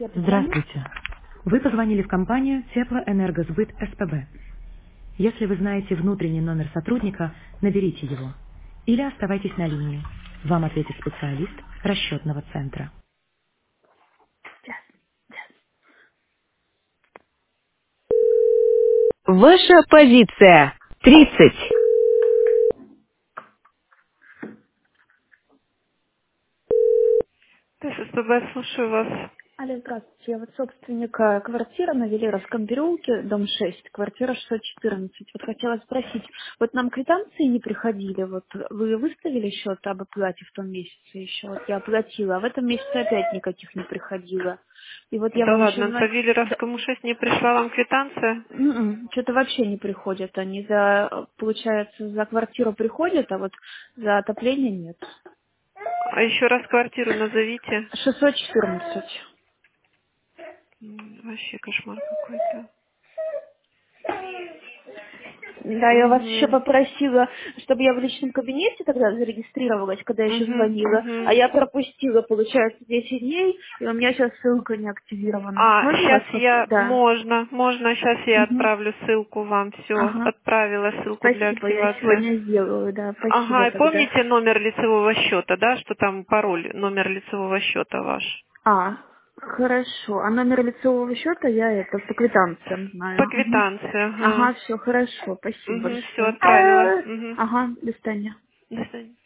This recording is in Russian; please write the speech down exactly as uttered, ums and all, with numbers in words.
Здравствуйте. Вы позвонили в компанию Теплоэнергосбыт СПБ. Если вы знаете внутренний номер сотрудника, наберите его. Или оставайтесь на линии. Вам ответит специалист расчетного центра. Ваша позиция. тридцать. ТССБ, слушаю вас. Алло, здравствуйте. Я вот собственник э, квартиры на Велеровском переулке, дом шесть, квартира шестьсот четырнадцать. Вот хотела спросить, вот нам квитанции не приходили, вот вы выставили счет об оплате в том месяце еще, вот я оплатила, а в этом месяце опять никаких не приходило. И вот я Да вам еще ладно, по звоню... Виллеровскому шесть не пришла вам квитанция? Что-то вообще не приходят они, за, получается, за квартиру приходят, а вот за отопление нет. А еще раз квартиру назовите. шестьсот четырнадцать. М, Вообще кошмар какой-то. Да, я вас еще Угу. попросила, чтобы я в личном кабинете тогда зарегистрировалась, когда я еще Угу, звонила, а угу. я пропустила, получается, десять дней, и у меня сейчас ссылка не активирована. А, Можно вас... сейчас поп- я, Да. можно, можно, сейчас я Мгм. отправлю ссылку вам, все, Ага. отправила ссылку для Спасибо, я активации. сегодня сделаю, да, спасибо Ага, и тогда. помните номер лицевого счета, да, что там пароль, номер лицевого счета ваш? А, хорошо. А номер лицевого счета я это по квитанциям По знаю. Мгм. квитанции, ага. Ага, все, хорошо, спасибо Угу, все, большое. отправила. Угу. Ага, до свидания. До свидания.